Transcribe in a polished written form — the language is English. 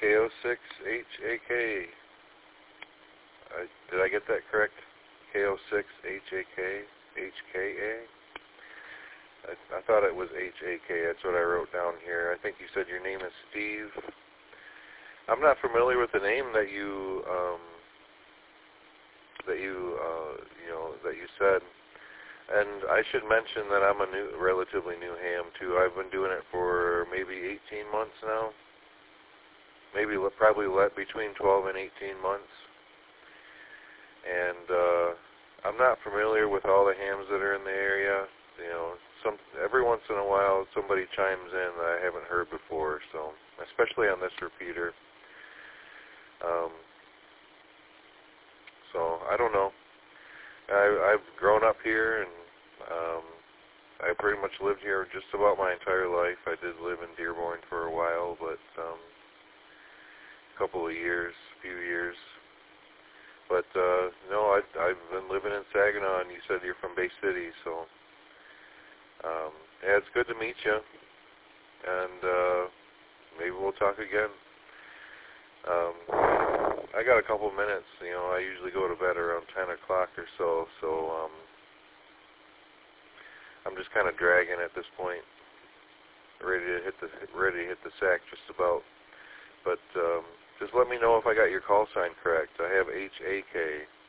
KO6HAK. Did I get that correct? KO6HAK? HKA? I thought it was HAK. That's what I wrote down here. I think you said your name is Steve. I'm not familiar with the name that you said. And I should mention that I'm a relatively new ham too. I've been doing it for maybe 18 months now. Maybe probably between 12 and 18 months. And I'm not familiar with all the hams that are in the area. You know, every once in a while somebody chimes in that I haven't heard before. So especially on this repeater. So I don't know. I've grown up here, and I pretty much lived here just about my entire life. I did live in Dearborn for a while, but a few years. But no, I've been living in Saginaw, and you said you're from Bay City, so yeah, it's good to meet you, and maybe we'll talk again. I got a couple minutes. You know, I usually go to bed around 10 o'clock or so, so I'm just kind of dragging at this point, ready to hit the sack just about. But just let me know if I got your call sign correct. I have HAK.